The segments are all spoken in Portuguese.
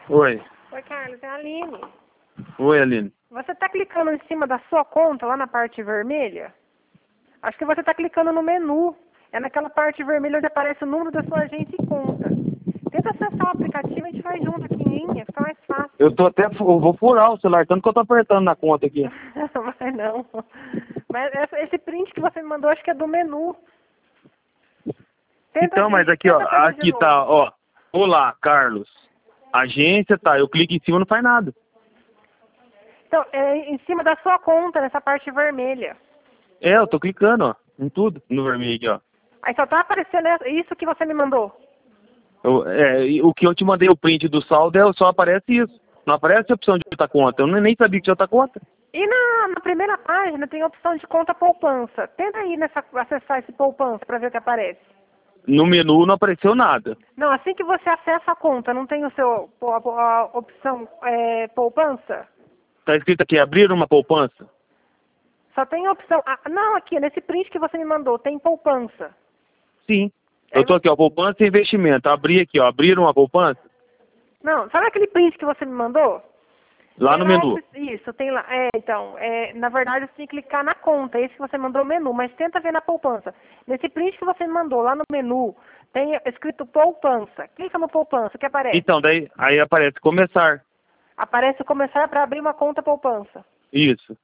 Oi. Oi, Carlos, é a Aline. Oi, Aline. Você está clicando em cima da sua conta, lá na parte vermelha? Acho que você está clicando no menu. É naquela parte vermelha onde aparece o número da sua agência e conta. Tenta acessar o aplicativo e a gente faz junto aqui em linha, fica mais fácil. Eu vou furar o celular, tanto que eu tô apertando na conta aqui. Não vai não. Mas esse print que você me mandou, acho que é do menu. Então, mas aqui, ó, tenta fazer de aqui novo. tá, ó. Olá, Carlos. Agência, tá, eu clico em cima, não faz nada. Então, é em cima da sua conta, nessa parte vermelha. É, eu tô clicando, ó, em tudo, no vermelho aqui, ó. Aí só tá aparecendo isso que você me mandou. E o que eu te mandei, o print do saldo, só aparece isso. Não aparece a opção de outra conta. Eu nem sabia que tinha outra conta. E na primeira página tem a opção de conta poupança. Tenta aí acessar esse poupança para ver o que aparece. No menu não apareceu nada. Não, assim que você acessa a conta, não tem a opção poupança? Tá escrito aqui, abrir uma poupança. Só tem a opção... não, aqui, nesse print que você me mandou, tem poupança. Sim. Eu tô aqui, ó, poupança e investimento. Abri aqui, ó, abrir uma poupança. Não, sabe aquele print que você me mandou? Lá Tem no lá menu. isso, tem lá. Na verdade, você tem que clicar na conta, esse que você mandou o menu, mas tenta ver na poupança. Nesse print que você me mandou lá no menu, tem escrito poupança. Clica no poupança, o que aparece? Então, daí aí aparece começar. Aparece começar para abrir uma conta poupança. Isso.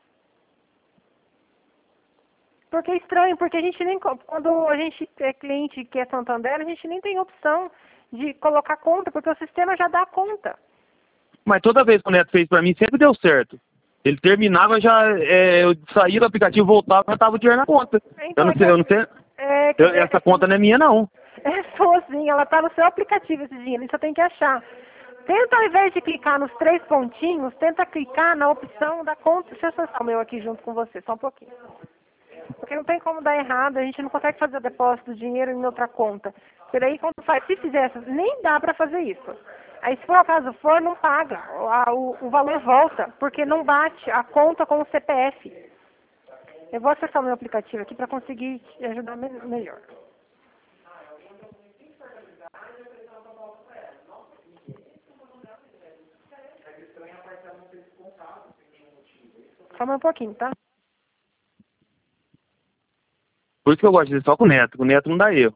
Porque é estranho, porque a gente nem, quando a gente é cliente que é Santander, a gente nem tem opção de colocar conta, porque o sistema já dá conta. Mas toda vez que o Neto fez pra mim, sempre deu certo. Ele terminava, eu saía do aplicativo, voltava, já tava o dinheiro na conta. Então, Eu não sei. Essa conta não é minha, não. É só assim, ela tá no seu aplicativo esse dinheiro, você tem que achar. Tenta, ao invés de clicar nos 3 pontinhos, tenta clicar na opção da conta. Deixa eu acessar o meu aqui junto com você, só um pouquinho. Porque não tem como dar errado, a gente não consegue fazer o depósito do dinheiro em outra conta. Porque daí, quando faz, se fizer, nem dá para fazer isso. Aí, se por acaso for, não paga. O valor volta, porque não bate a conta com o CPF. Eu vou acessar o meu aplicativo aqui para conseguir te ajudar melhor. Só mais um pouquinho, tá? Por isso que eu gosto de fazer só com o Neto. Com o Neto não dá erro.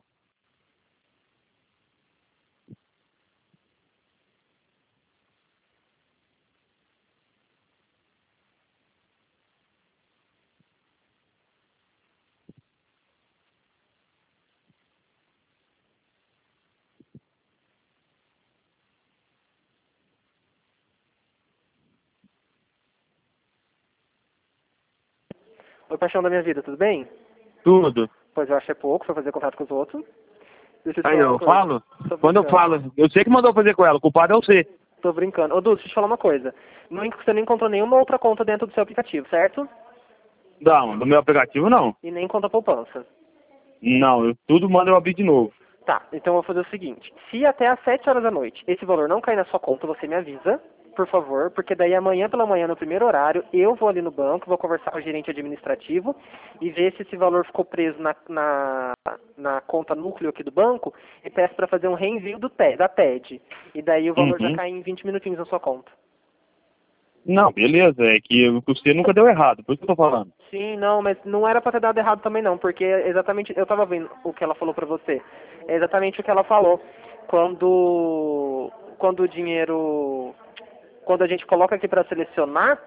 Oi, paixão da minha vida, tudo bem? Tudo. Pois eu achei pouco, foi fazer contato com os outros. Deixa eu te Aí falar uma eu coisa. falo, Tô quando eu brincando. falo, eu sei que mandou fazer com ela, o culpado é você. Tô brincando. Ô, Du, deixa eu te falar uma coisa. Você não encontrou nenhuma outra conta dentro do seu aplicativo, certo? Não, no meu aplicativo não. E nem conta poupança. Não, tudo manda eu abrir de novo. Tá, então eu vou fazer o seguinte. Se até às 7 horas da noite esse valor não cair na sua conta, você me avisa, por favor, porque daí amanhã pela manhã, no primeiro horário, eu vou ali no banco, vou conversar com o gerente administrativo e ver se esse valor ficou preso na conta núcleo aqui do banco e peço para fazer um reenvio da TED. E daí o valor já cai em 20 minutinhos na sua conta. Não, beleza, é que você nunca deu errado, por isso que eu tô falando. Sim, não, mas não era pra ter dado errado também não, porque exatamente, eu tava vendo o que ela falou pra você. É exatamente o que ela falou. Quando o dinheiro, quando a gente coloca aqui pra selecionar,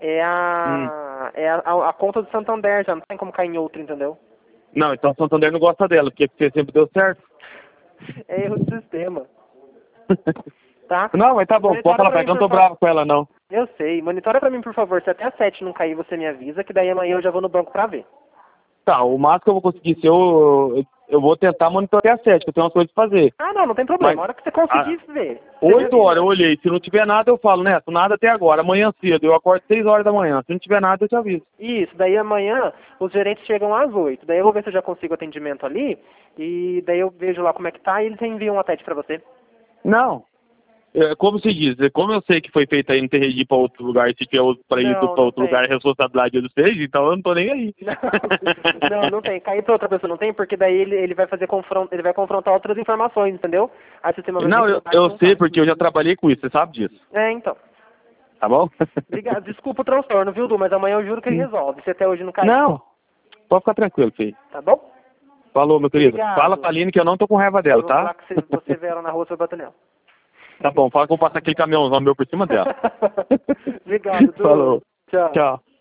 a conta do Santander, já não tem como cair em outra, entendeu? Não, então o Santander não gosta dela, porque você sempre deu certo. É erro do sistema, tá? Não, mas tá bom, pode falar pra ela que eu não tô bravo com ela, não. Eu sei, monitora pra mim, por favor, se até às 7 não cair, você me avisa, que daí amanhã eu já vou no banco pra ver. Tá, o máximo que eu vou conseguir ser, eu vou tentar monitorar até às 7, que eu tenho umas coisas pra fazer. Ah, não tem problema, Mas, a hora que você conseguir ver. 8 horas eu olhei, se não tiver nada eu falo, Neto, nada até agora, amanhã cedo, eu acordo 6 horas da manhã, se não tiver nada eu te aviso. Isso, daí amanhã os gerentes chegam às 8, daí eu vou ver se eu já consigo atendimento ali, e daí eu vejo lá como é que tá e eles enviam a TED pra você. Não, como se diz, como eu sei que foi feito aí, não ter regi para outro lugar, se tiver para ir para outro lugar, é responsabilidade do seja, então eu não tô nem aí. Não tem. Cair para outra pessoa não tem, porque daí ele vai fazer ele vai confrontar outras informações, entendeu? Aí o sistema vai Não, eu sei, porque eu já trabalhei com isso, você sabe disso. Então. Tá bom? Obrigado. Desculpa o transtorno, viu, Du? Mas amanhã eu juro que ele resolve. Se até hoje não caiu. Não, pode ficar tranquilo, filho. Tá bom? Falou, meu querido. Obrigado. Fala pra Aline que eu não tô com raiva dela, Eu vou tá? falar que você vê ela na rua, você vai bater nela. Tá bom, fala que eu vou passar aquele caminhãozão meu por cima dela. Obrigado, Du. Falou. Tchau. Tchau.